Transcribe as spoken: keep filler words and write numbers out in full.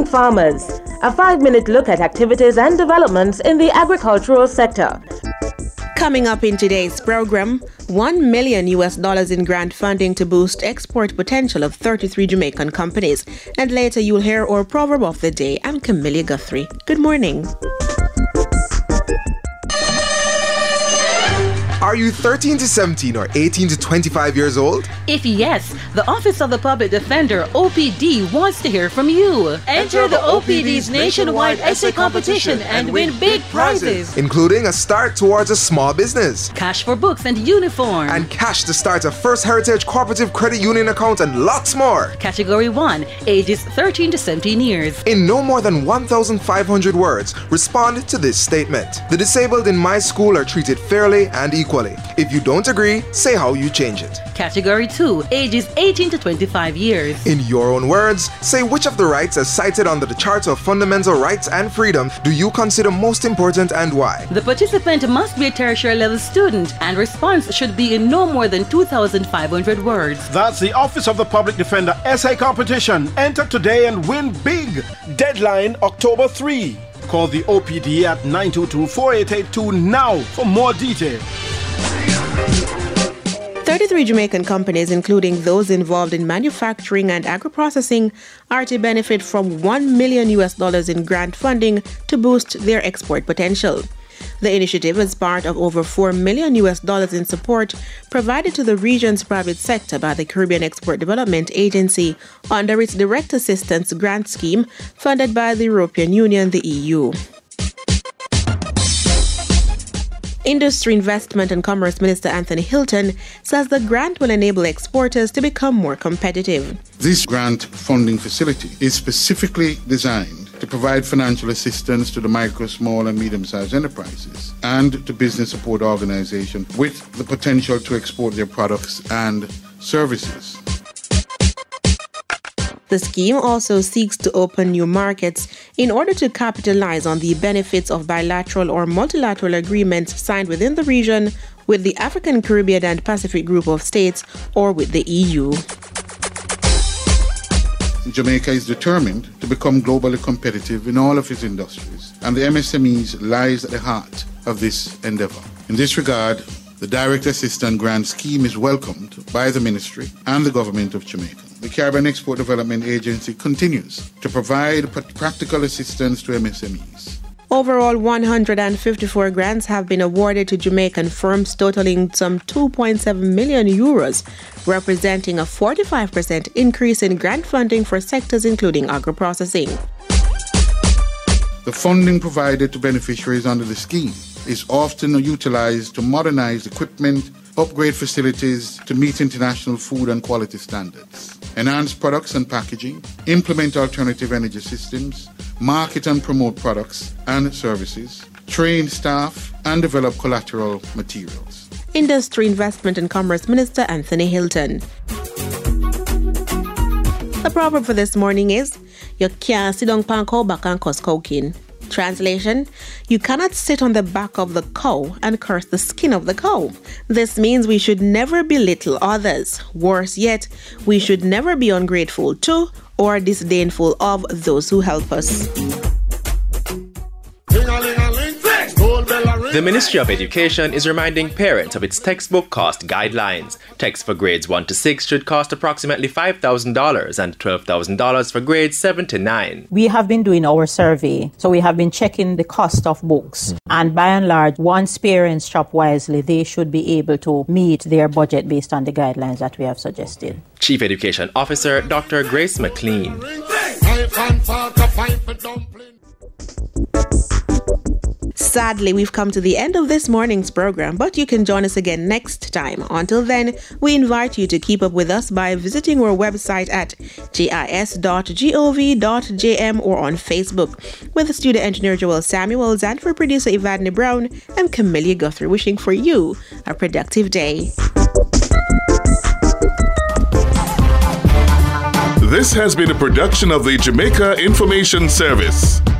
farmers. A five-minute look at activities and developments in the agricultural sector. Coming up in today's program, one million U S dollars in grant funding to boost export potential of thirty-three Jamaican companies. And later you'll hear our proverb of the day. I'm Camilla Guthrie. Good morning. Are you thirteen to seventeen or eighteen to twenty-five years old? If yes, the Office of the Public Defender, O P D, wants to hear from you. Enter the O P D's nationwide essay competition and win big prizes, including a start towards a small business, cash for books and uniform, and cash to start a First Heritage Cooperative Credit Union account, and lots more. Category one, ages thirteen to seventeen years. In no more than one thousand five hundred words, respond to this statement. The disabled in my school are treated fairly and equally. If you don't agree, say how you change it. Category two, ages eighteen to twenty-five years. In your own words, say which of the rights as cited under the Charter of Fundamental Rights and Freedom do you consider most important and why? The participant must be a tertiary level student and response should be in no more than two thousand five hundred words. That's the Office of the Public Defender Essay Competition. Enter today and win big. Deadline October third. Call the O P D at nine two two, four eight eight two now for more details. thirty-three Jamaican companies, including those involved in manufacturing and agro-processing, are to benefit from one million U S dollars in grant funding to boost their export potential. The initiative is part of over four million U S dollars in support provided to the region's private sector by the Caribbean Export Development Agency under its Direct Assistance Grant Scheme funded by the European Union, the E U. Industry, Investment and Commerce Minister Anthony Hilton says the grant will enable exporters to become more competitive. This grant funding facility is specifically designed to provide financial assistance to the micro, small and medium-sized enterprises and to business support organizations with the potential to export their products and services. The scheme also seeks to open new markets in order to capitalize on the benefits of bilateral or multilateral agreements signed within the region with the African, Caribbean and Pacific Group of States or with the E U. Jamaica is determined to become globally competitive in all of its industries, and the M S M Es lies at the heart of this endeavor. In this regard, the Direct Assistance Grant Scheme is welcomed by the Ministry and the Government of Jamaica. The Caribbean Export Development Agency continues to provide practical assistance to M S M Es. Overall, one hundred fifty-four grants have been awarded to Jamaican firms totaling some two point seven million euros, representing a forty-five percent increase in grant funding for sectors including agro-processing. The funding provided to beneficiaries under the scheme is often utilized to modernize equipment, upgrade facilities to meet international food and quality standards, enhance products and packaging, implement alternative energy systems, market and promote products and services, train staff, and develop collateral materials. Industry, Investment and Commerce Minister Anthony Hilton. The proverb for this morning is, you can't sit on panko back and cuss cocaine. Translation, you cannot sit on the back of the cow and curse the skin of the cow. This means we should never belittle others. Worse yet, we should never be ungrateful to or disdainful of those who help us. The Ministry of Education is reminding parents of its textbook cost guidelines. Texts for grades one to six should cost approximately five thousand dollars and twelve thousand dollars for grades seven to nine. We have been doing our survey, so we have been checking the cost of books. Mm. And by and large, once parents shop wisely, they should be able to meet their budget based on the guidelines that we have suggested. Chief Education Officer Doctor Grace McLean. Sadly, we've come to the end of this morning's program, but you can join us again next time. Until then, we invite you to keep up with us by visiting our website at gis dot gov dot j m or on Facebook. With studio engineer Joel Samuels and for producer Evadne Brown, I'm Camilla Guthrie wishing for you a productive day. This has been a production of the Jamaica Information Service.